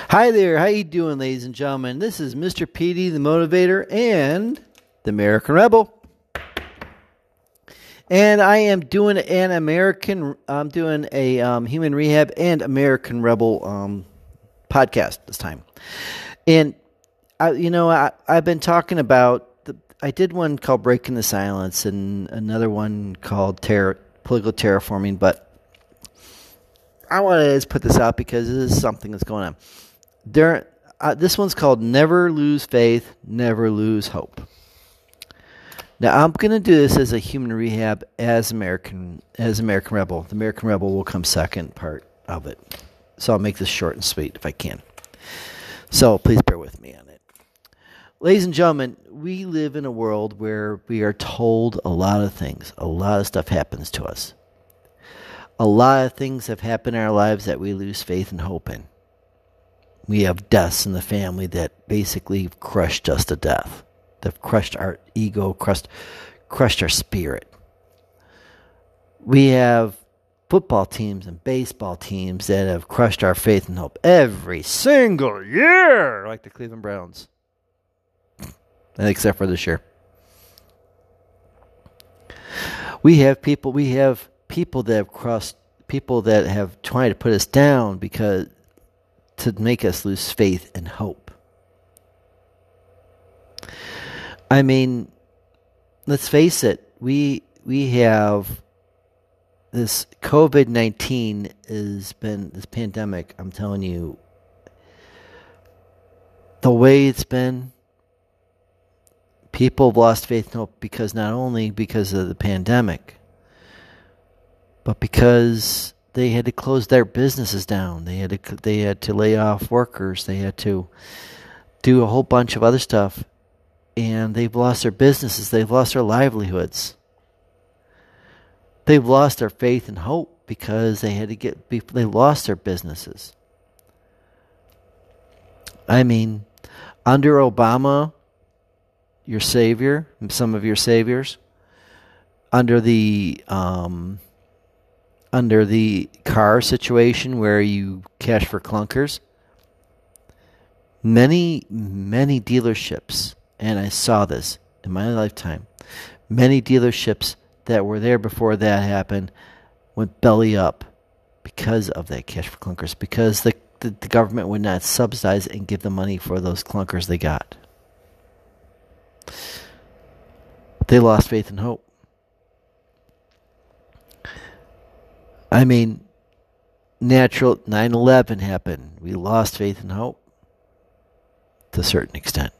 Hi there, how you doing, ladies and gentlemen? This is Mr. Petey, the Motivator, and the American Rebel. And I am doing a Human Rehab and American Rebel podcast this time. And I've been talking about. I did one called Breaking the Silence, and another one called Political Terraforming, but I want to just put this out because this is something that's going on. This one's called Never Lose Faith, Never Lose Hope. Now, I'm going to do this as a human rehab as American Rebel. The American Rebel will come second part of it. So I'll make this short and sweet if I can. So please bear with me on it. Ladies and gentlemen, we live in a world where we are told a lot of things. A lot of stuff happens to us. A lot of things have happened in our lives that we lose faith and hope in. We have deaths in the family that basically crushed us to death. They've crushed our ego, crushed our spirit. We have football teams and baseball teams that have crushed our faith and hope every single year, like the Cleveland Browns. Except for this year. We have people that have tried to put us down to make us lose faith and hope. I mean, let's face it, we have this COVID-19 this pandemic, I'm telling you, the way it's been, people have lost faith and hope because not only because of the pandemic, but because they had to close their businesses down. They had to lay off workers. They had to do a whole bunch of other stuff. And they've lost their businesses. They've lost their livelihoods. They've lost their faith and hope because they lost their businesses. I mean, under Obama, your savior, some of your saviors, under the car situation where you cash for clunkers, many dealerships, and I saw this in my lifetime, many dealerships that were there before that happened went belly up because of that cash for clunkers, because the government would not subsidize and give the money for those clunkers they got. They lost faith and hope. I mean, natural 9/11 happened. We lost faith and hope to a certain extent.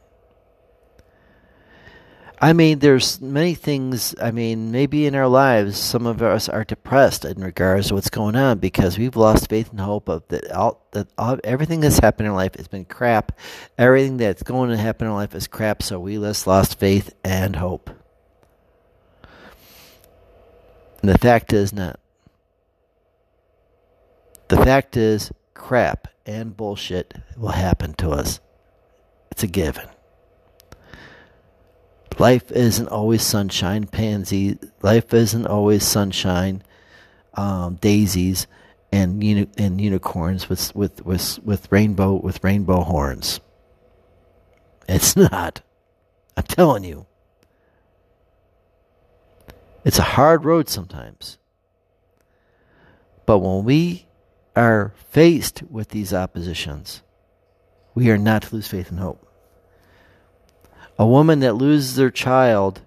I mean, there's many things. I mean, maybe in our lives, some of us are depressed in regards to what's going on because we've lost faith and hope of everything that's happened in life has been crap. Everything that's going to happen in life is crap, so we just lost faith and hope. And the fact is not. The fact is, crap and bullshit will happen to us. It's a given. Life isn't always sunshine, pansy. Life isn't always sunshine, daisies, and unicorns with rainbow horns. It's not. I'm telling you. It's a hard road sometimes. But when we are faced with these oppositions, we are not to lose faith and hope. A woman that loses their child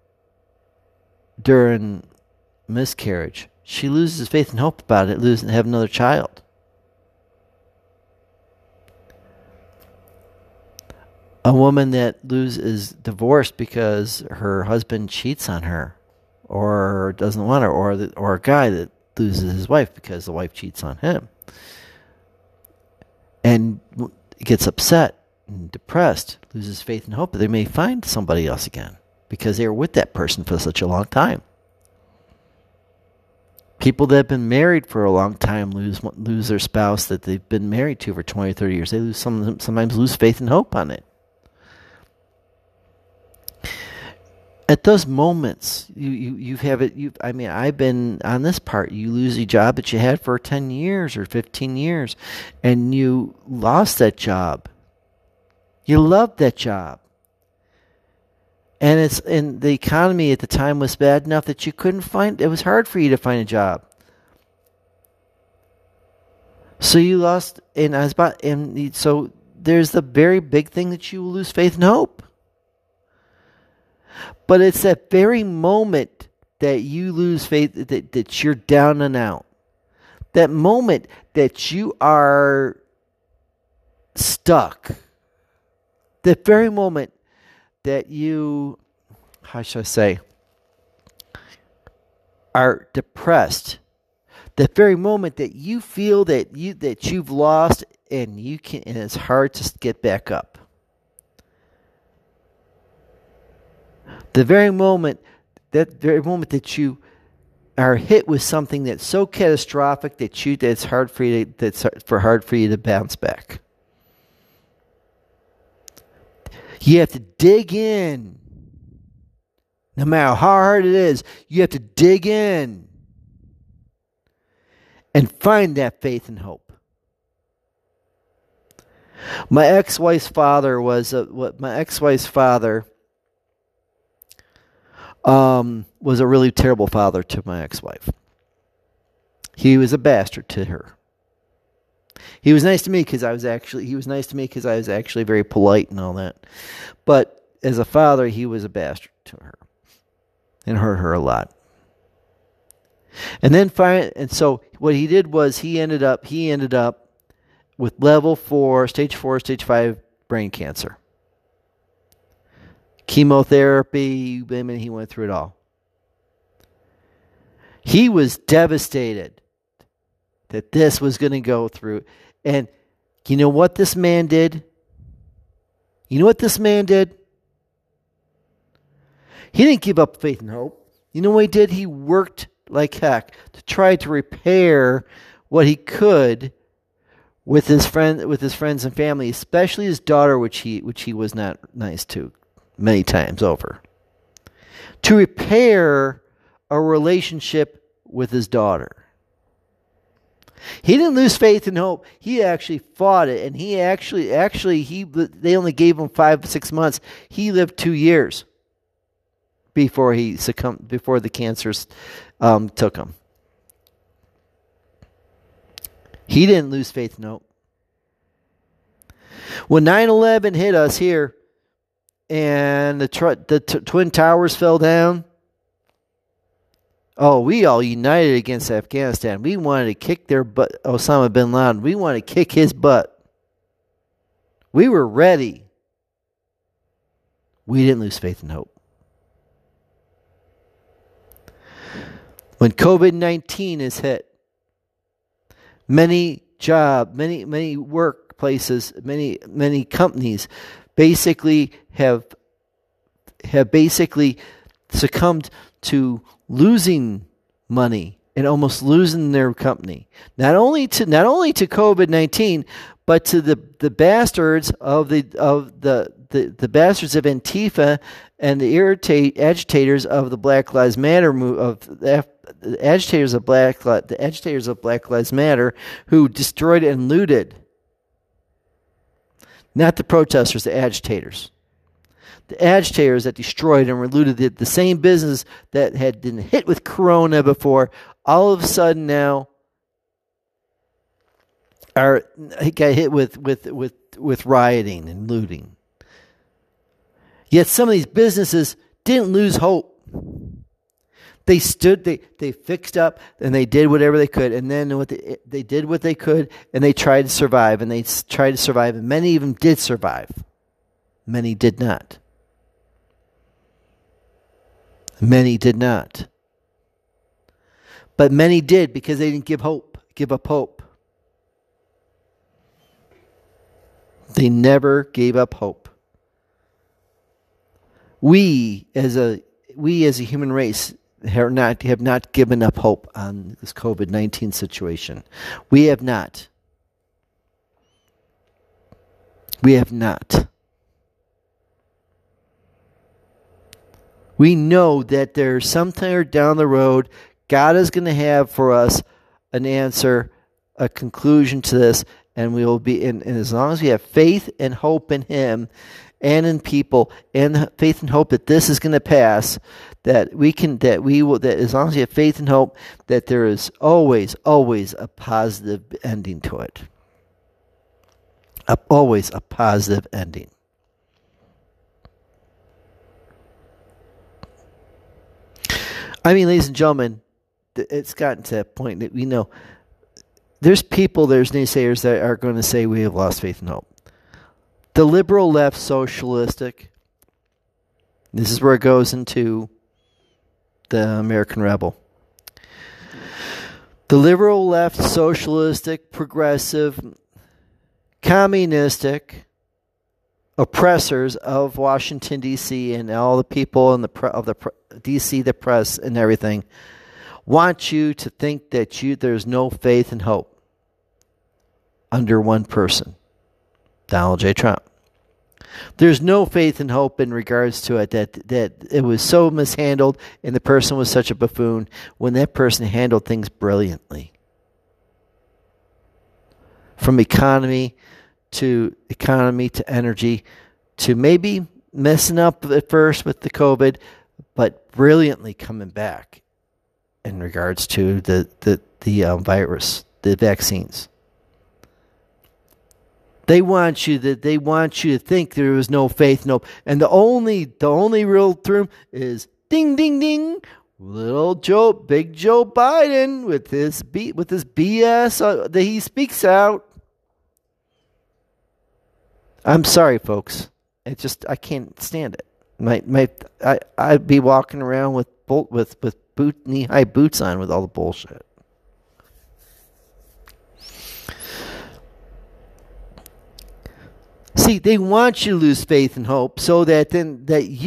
during miscarriage, she loses faith and hope about it, losing have another child. A woman that is divorced because her husband cheats on her or doesn't want her, or a guy that loses his wife because the wife cheats on him and gets upset and depressed, loses faith and hope that they may find somebody else again because they were with that person for such a long time. People that have been married for a long time lose their spouse that they've been married to for 20 or 30 years. They sometimes lose faith and hope on it. At those moments, you have it. I mean, I've been on this part. You lose a job that you had for 10 years or 15 years, and you lost that job. You loved that job, and the economy at the time was bad enough that you couldn't find. It was hard for you to find a job. So you lost, so there's the very big thing that you lose faith and hope. But it's that very moment that you lose faith, that you're down and out. That moment that you are stuck. That very moment that you, how should I say, are depressed. That very moment that you feel that you've lost and it's hard to get back up. The very moment that you are hit with something that's so catastrophic that it's hard for you to bounce back. You have to dig in. No matter how hard it is, you have to dig in and find that faith and hope. My ex-wife's father was a really terrible father to my ex-wife. He was a bastard to her. He was nice to me because I was actually very polite and all that. But as a father, he was a bastard to her and hurt her a lot. And so what he did was he ended up with stage 4, stage 5 brain cancer. Chemotherapy, I mean, he went through it all. He was devastated that this was going to go through. And you know what this man did? He didn't give up faith and hope. You know what he did? He worked like heck to try to repair what he could with his friends and family, especially his daughter, which he was not nice to many times over. To repair a relationship with his daughter. He didn't lose faith and hope. He actually fought it, and they only gave him 5-6 months. He lived 2 years before he succumbed, before the cancers took him. He didn't lose faith and hope. When 9/11 hit us here, and the Twin Towers fell down, we all united against Afghanistan. We wanted to kick their butt, Osama bin Laden. We wanted to kick his butt. We were ready. We didn't lose faith and hope. When COVID-19 is hit, many workplaces, many companies basically have succumbed to losing money and almost losing their company. Not only to COVID-19, but to the bastards of the bastards of Antifa and the agitators of the Black Lives Matter the agitators of Black Lives Matter, who destroyed and looted. Not the protesters, the agitators. The agitators that destroyed and looted the same business that had been hit with corona before, all of a sudden now got hit with rioting and looting. Yet some of these businesses didn't lose hope. They fixed up, and they did whatever they could, and then they did what they could, and they tried to survive, and many of them did survive. Many did not. Many did not. But many did because they didn't give up hope. They never gave up hope. We as a human race have not given up hope on this COVID-19 situation. We have not. We have not. We know that there's somewhere down the road, God is going to have for us an answer, a conclusion to this, and we will be in. And as long as we have faith and hope in Him and in people, and faith and hope that this is going to pass, that as long as we have faith and hope, that there is always a positive ending to it. Always a positive ending. I mean, ladies and gentlemen, it's gotten to that point that we know there's naysayers that are going to say we have lost faith and hope. The liberal left, socialistic, this is where it goes into the American Rebel. The liberal left, socialistic, progressive, communistic oppressors of Washington, D.C. and all the people in D.C., the press and everything, want you to think that there's no faith and hope under one person, Donald J. Trump. There's no faith and hope in regards to it, that it was so mishandled and the person was such a buffoon when that person handled things brilliantly. From economy to energy to maybe messing up at first with the COVID, but brilliantly coming back in regards to the virus, the vaccines. They want you to think there was no faith, no, and the only real term is ding ding ding, Big Joe Biden with his BS that he speaks out. I'm sorry, folks. I can't stand it. I'd be walking around with knee-high boots on with all the bullshit. See, they want you to lose faith and hope, so that then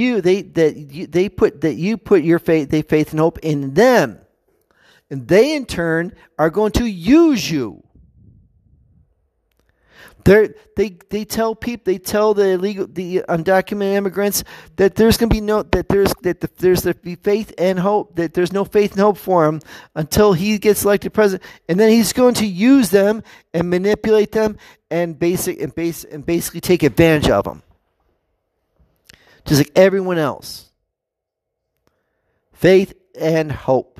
you put your faith and hope in them, and they in turn are going to use you. They tell the undocumented immigrants that there's going to be faith and hope, that there's no faith and hope for him until he gets elected president, and then he's going to use them and manipulate them and basically take advantage of them, just like everyone else. Faith and hope,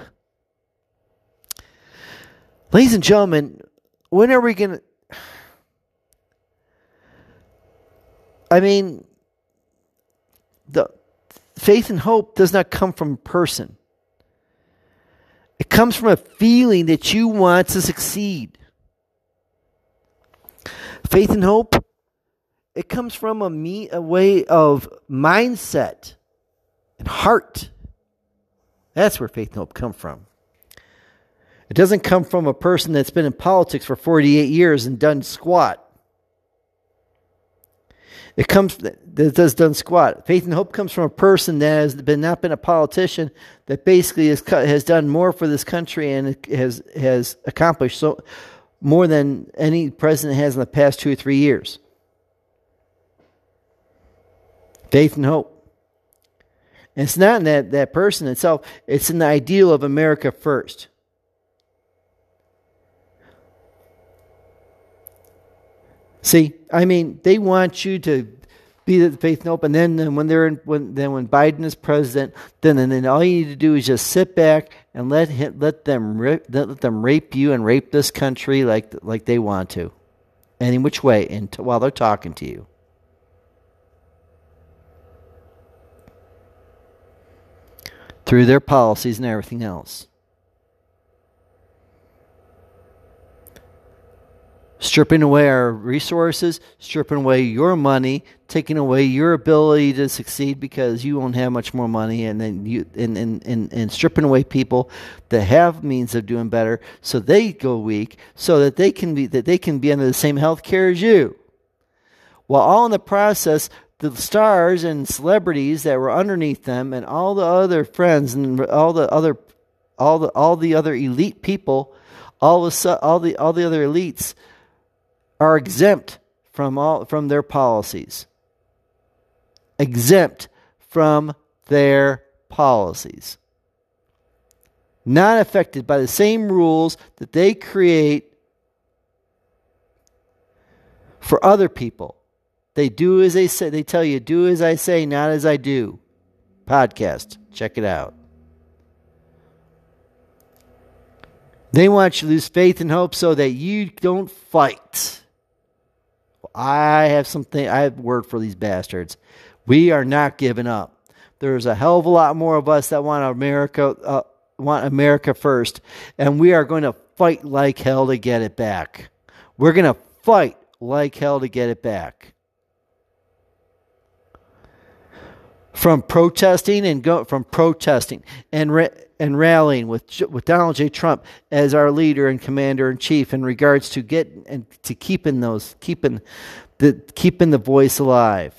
ladies and gentlemen. When are we going to? I mean, the faith and hope does not come from a person. It comes from a feeling that you want to succeed. Faith and hope, it comes from a way of mindset and heart. That's where faith and hope come from. It doesn't come from a person that's been in politics for 48 years and done squat. It comes that does done squat. Faith and hope comes from a person that has not been a politician, that basically has done more for this country and has accomplished so more than any president has in the past 2 or 3 years. Faith and hope. And it's not in that person itself. It's in the ideal of America first. See, I mean, they want you to be the faith and hope, and then when Biden is president, then all you need to do is just sit back and let them rape you and rape this country like they want to, any which way, while they're talking to you. Through their policies and everything else. Stripping away our resources, stripping away your money, taking away your ability to succeed because you won't have much more money, and then and stripping away people that have means of doing better, so they go weak, so that they can be under the same health care as you. While all in the process, the stars and celebrities that were underneath them, and all the other friends and all the other elite people, all the other elites are exempt from their policies. Exempt from their policies. Not affected by the same rules that they create for other people. They do as they say. They tell you, do as I say, not as I do. Podcast. Check it out. They want you to lose faith and hope so that you don't fight. I have a word for these bastards. We are not giving up. There's a hell of a lot more of us that want America first, and we are going to fight like hell to get it back. We're going to fight like hell to get it back. From protesting and rallying with Donald J. Trump as our leader and commander in chief in regards to keeping the voice alive.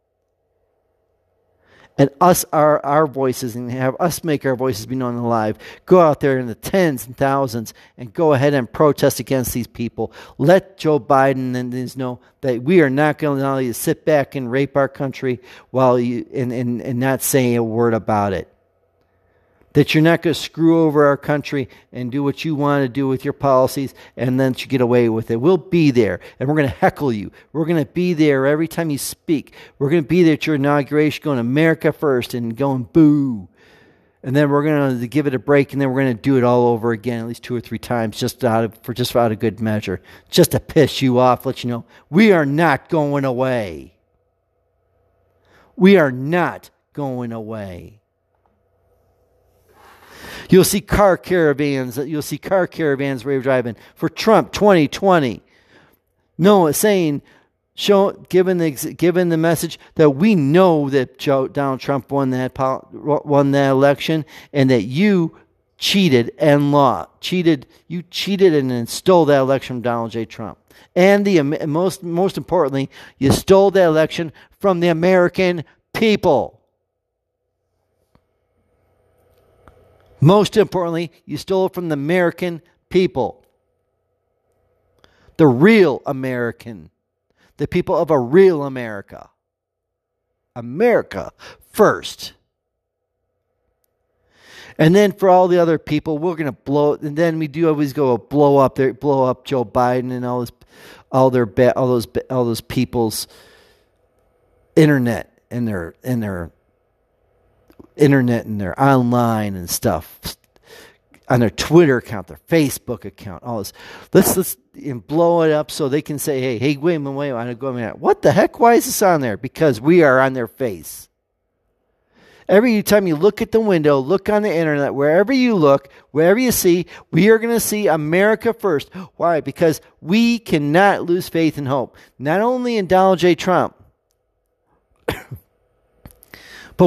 And our voices, and have us make our voices be known alive. Go out there in the tens and thousands and go ahead and protest against these people. Let Joe Biden and these know that we are not going to allow you to sit back and rape our country and not say a word about it. That you're not going to screw over our country and do what you want to do with your policies and then you get away with it. We'll be there, and we're going to heckle you. We're going to be there every time you speak. We're going to be there at your inauguration going America first and going boo. And then we're going to give it a break, and then we're going to do it all over again at least 2 or 3 times just out of good measure. Just to piss you off, let you know we are not going away. We are not going away. You'll see car caravans where you're driving for Trump 2020. No, saying, given the message that we know that Donald Trump won that election, and that you cheated and you cheated and stole that election from Donald J. Trump. And most importantly, you stole that election from the American people. Most importantly, you stole it from the American people. The real American. The people of a real America. America first. And then for all the other people, we're going to blow. And then we do always go blow up Joe Biden and all those people's internet and their internet and their online and stuff, on their Twitter account, their Facebook account, all this. Let's blow it up so they can say, hey, wait a minute. What the heck? Why is this on there? Because we are on their face. Every time you look at the window, look on the internet, wherever you look, wherever you see, we are going to see America first. Why? Because we cannot lose faith and hope. Not only in Donald J. Trump, but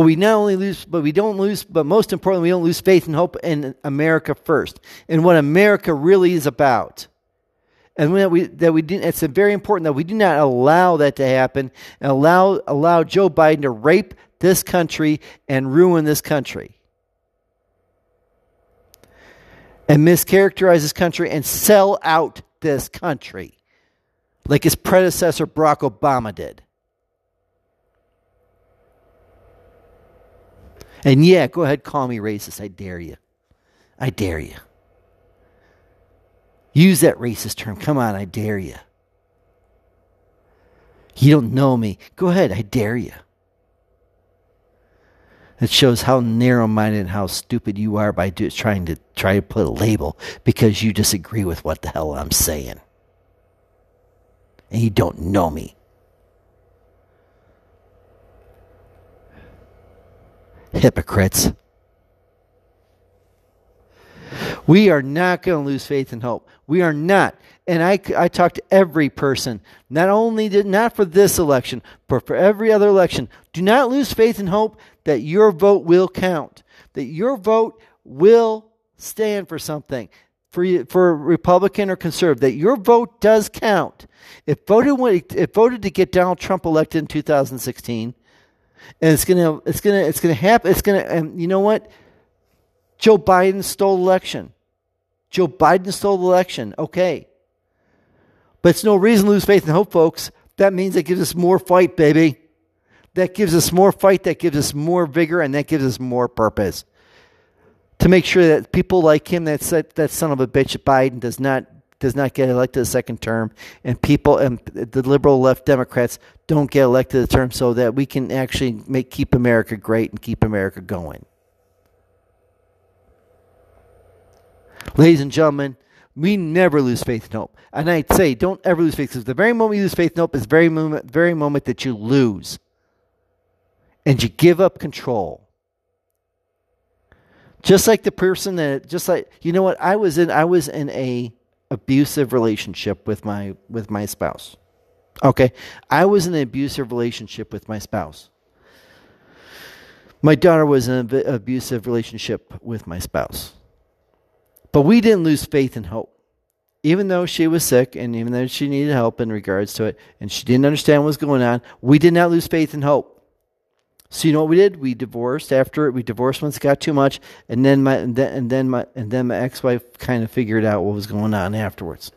most importantly, we don't lose faith and hope in America first, and what America really is about. And it's very important that we do not allow that to happen and allow Joe Biden to rape this country and ruin this country. And mischaracterize this country and sell out this country like his predecessor Barack Obama did. And yeah, go ahead, call me racist. I dare you. I dare you. Use that racist term. Come on, I dare you. You don't know me. Go ahead, I dare you. It shows how narrow-minded and how stupid you are by trying to put a label because you disagree with what the hell I'm saying. And you don't know me. Hypocrites. We are not going to lose faith and hope. We are not. And I talk to every person, not for this election, but for every other election. Do not lose faith and hope that your vote will count, that your vote will stand for something, for Republican or conservative, that your vote does count. It voted to get Donald Trump elected in 2016. And it's gonna happen. And you know what? Joe Biden stole the election. Okay. But it's no reason to lose faith and hope, folks. That means it gives us more fight, baby. That gives us more fight, that gives us more vigor, and that gives us more purpose. To make sure that people like him, that son of a bitch Biden, does not get elected a second term, and the liberal left Democrats don't get elected a term, so that we can actually keep America great and keep America going. Ladies and gentlemen, we never lose faith and hope. And I'd say don't ever lose faith, because the very moment you lose faith and hope is the very moment that you lose. And you give up control. Just like the person you know what, I was in a abusive relationship with my spouse. Okay? I was in an abusive relationship with my spouse. My daughter was in an abusive relationship with my spouse. But we didn't lose faith and hope. Even though she was sick and even though she needed help in regards to it and she didn't understand what was going on, we did not lose faith and hope. So you know what we did? We divorced after it. We divorced once it got too much, and then my ex-wife kind of figured out what was going on afterwards.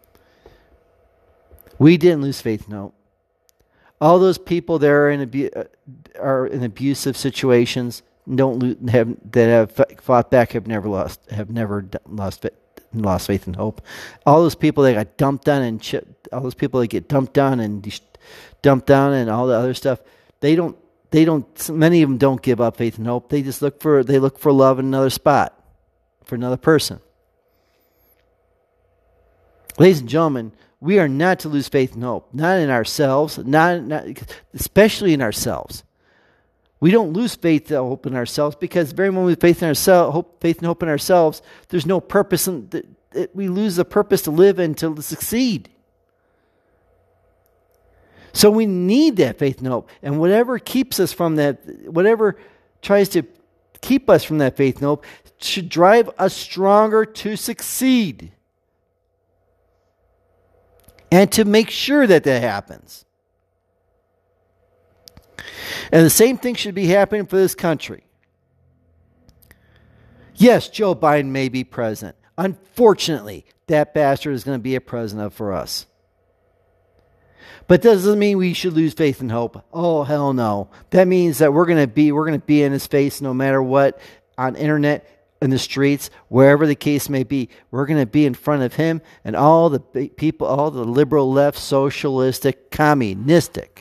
We didn't lose faith and hope. All those people that are in abusive situations that have fought back have never lost faith and hope. All those people that got dumped on all those people that get dumped on and all the other stuff, many of them don't give up faith and hope. They just look for love in another spot, for another person. Ladies and gentlemen, we are not to lose faith and hope. Not in ourselves, especially in ourselves. We don't lose faith and hope in ourselves, because the very moment we have faith and hope in ourselves, there's no purpose. We lose the purpose to live and to succeed. So we need that faith and hope. And whatever keeps us from that, whatever tries to keep us from that faith and hope, should drive us stronger to succeed. And to make sure that happens. And the same thing should be happening for this country. Yes, Joe Biden may be president. Unfortunately, that bastard is going to be a president for us. But that doesn't mean we should lose faith and hope. Oh, hell no. That means that we're going to be in his face no matter what, on internet, in the streets, wherever the case may be. We're going to be in front of him and all the people, all the liberal, left, socialistic, communistic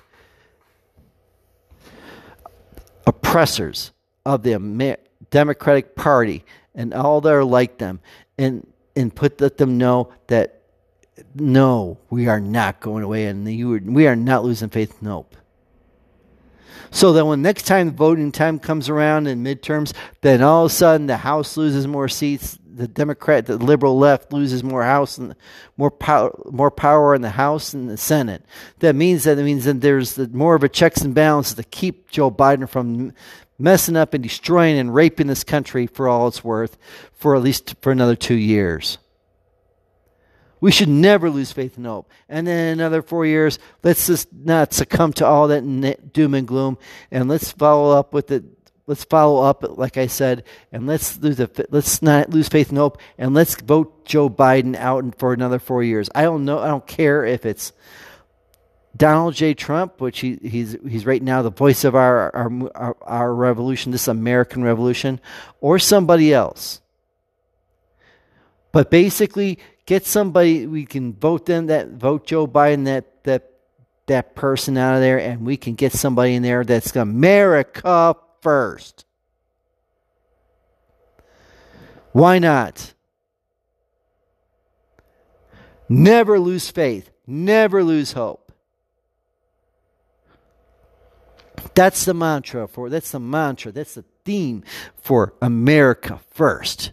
oppressors of the Democratic Party and all that are like them, and let them know that no, we are not going away, and we are not losing faith and hope. So that when next time voting time comes around in midterms, then all of a sudden the House loses more seats, the liberal left loses more House and more power in the House and the Senate. That means that there's more of a checks and balances to keep Joe Biden from messing up and destroying and raping this country for all it's worth, for at least for another 2 years. We should never lose faith and hope. And then in another 4 years, let's just not succumb to all that doom and gloom, and let's follow up with it. Let's follow up, like I said, and let's not lose faith and hope, and let's vote Joe Biden out for another 4 years. I don't care if it's Donald J. Trump, which he's right now the voice of our revolution, this American revolution, or somebody else. But basically, get somebody we can vote Joe Biden, that person out of there, and we can get somebody in there that's America first. Why not? Never lose faith. Never lose hope. That's the mantra. That's the theme for America first.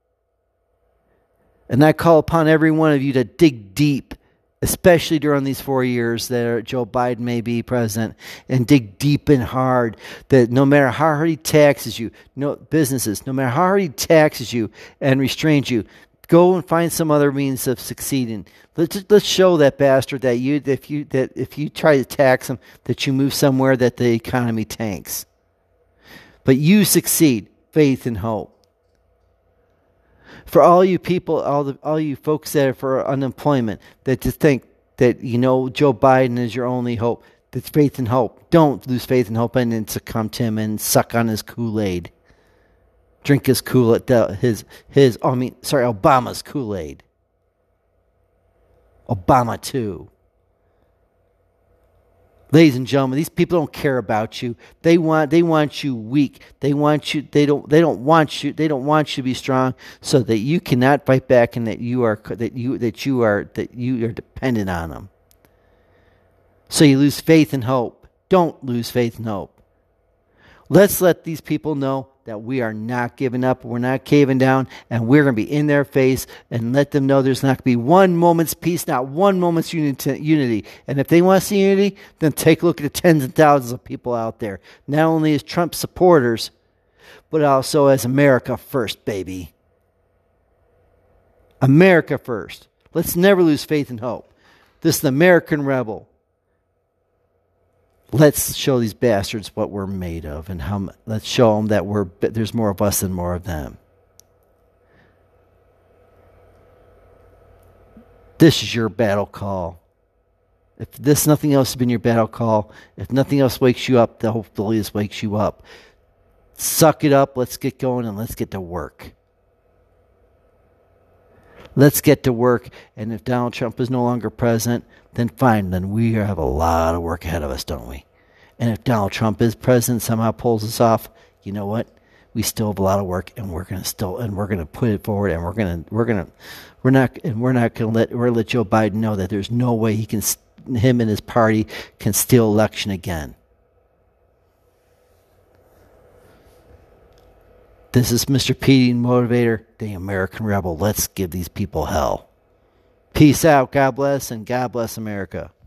And I call upon every one of you to dig deep, especially during these 4 years that Joe Biden may be president, and dig deep and hard, that no matter how hard he taxes you, no matter how hard he taxes you and restrains you, go and find some other means of succeeding. Let's show that bastard that if you try to tax him, that you move somewhere that the economy tanks. But you succeed, faith and hope. For all you people, all you folks that are for unemployment, that just think that Joe Biden is your only hope, It's faith and hope. Don't lose faith and hope and then succumb to him and suck on his Kool-Aid. Drink his Obama's Kool-Aid. Obama too. Ladies and gentlemen, these people don't care about you. They want you weak. They don't want you to be strong so that you cannot fight back and that you are dependent on them. So you lose faith and hope. Don't lose faith and hope. Let's let these people know that we are not giving up, we're not caving down, and we're going to be in their face and let them know there's not going to be one moment's peace, not one moment's unity. And if they want to see unity, then take a look at the tens and thousands of people out there, not only as Trump supporters, but also as America first, baby. America first. Let's never lose faith and hope. This is the American rebel. Let's show these bastards what we're made of, and let's show them that there's more of us than more of them. This is your battle call. If nothing else has been your battle call, if nothing else wakes you up, hopefully this wakes you up. Suck it up, let's get going, and let's get to work. Let's get to work, and if Donald Trump is no longer president, then fine, then we have a lot of work ahead of us, don't we? And if Donald Trump is president, somehow pulls us off, you know what? We still have a lot of work, and we're going to put it forward, and we're not going to let Joe Biden know that there's no way him and his party can steal election again. This is Mr. P. Motivator, the American Rebel. Let's give these people hell. Peace out. God bless, and God bless America.